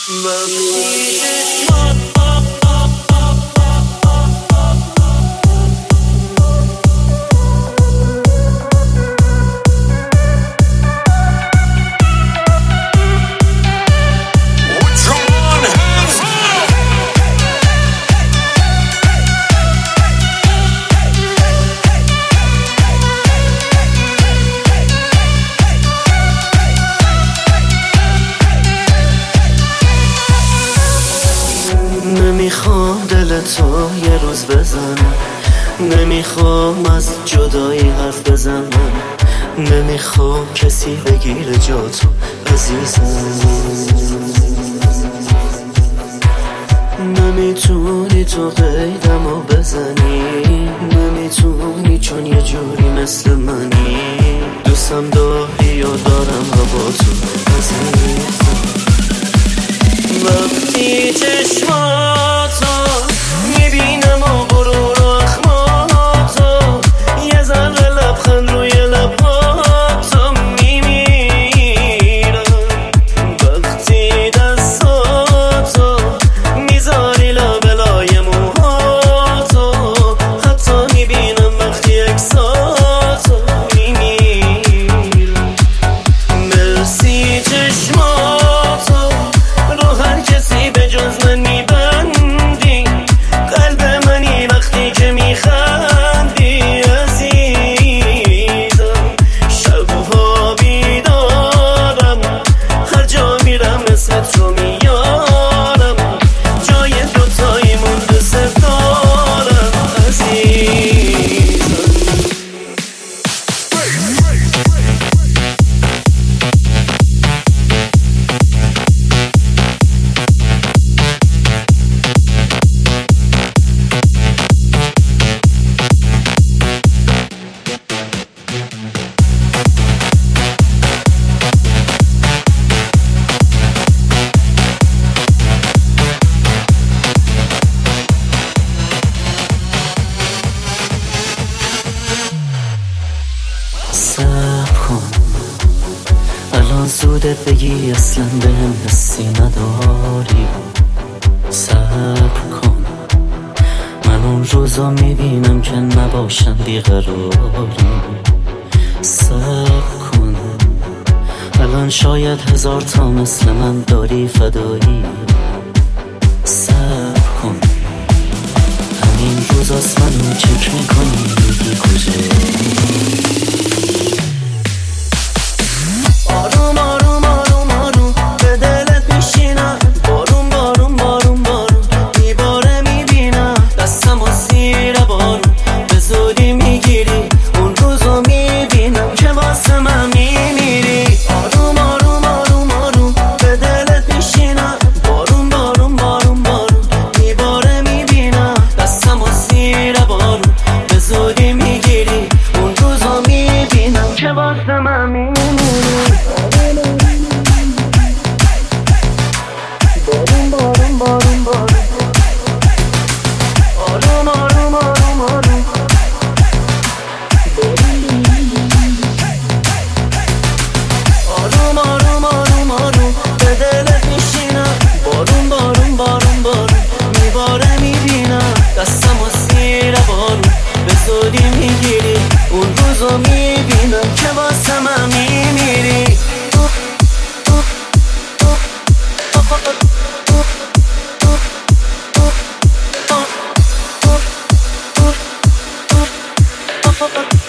نمیخوام دل تو یه روز بزنم، نمیخوام از جدایی حرف بزنم، نمیخوام کسی بگیره جاتو عزیزم. نمیتونی تو قیدمو بزنی، نمیتونی چون یه جوری مثل منی، دوستم داری و دارم هوا تو عزیزم. وقتی چشماتو میبینم و غرور و اخماتو، یه ذره لبخند روی لباتو میمیرم. وقتی دستاتو میذاری لبلای موهاتو، حتی میبینم وقتی عکساتو میمیرم. مرسی چشماتو رو هر کسی به جز من میبندی، قلب منی وقتی که میخندی عزیزم. شبها بیدارم، هر جا میرم اسمت رو میارم، جای دوتاییمون دوست دارم عزیزم. صبر کن، الان زوده بگی اصلا بهم حسی نداری. صبر کن، من اون روزا میبینم که نباشم بیقراری. صبر کن، الان شاید 1000 تا مثل من داری فدایی. صبر کن، همین روزاست منو چک میکنی میگی کجایی. آروم آروم آروم آروم به دلت میشینم، بارون بارون بارون بارون میباره میبینم، دستم و زیر بارون به زودی میگیری، اون روزو میبینم که واسه من میمیری. آروم آروم آروم آروم به دلت میشینم، بارون بارون بارون بارون میباره میبینم، دستم و زیر بارون به زودی میگیری، اون روزو میبینم که واسه من میمیری. بارون بارون بارون بارون آروم آروم آروم آروم آروم آروم آروم آروم به دلت میشینم، بارون بارون بارون بارون میباره میبینم، دستم و زیر بارون به زودی میگیری، اون روزو میبینم که واسه من میمیری. Oh,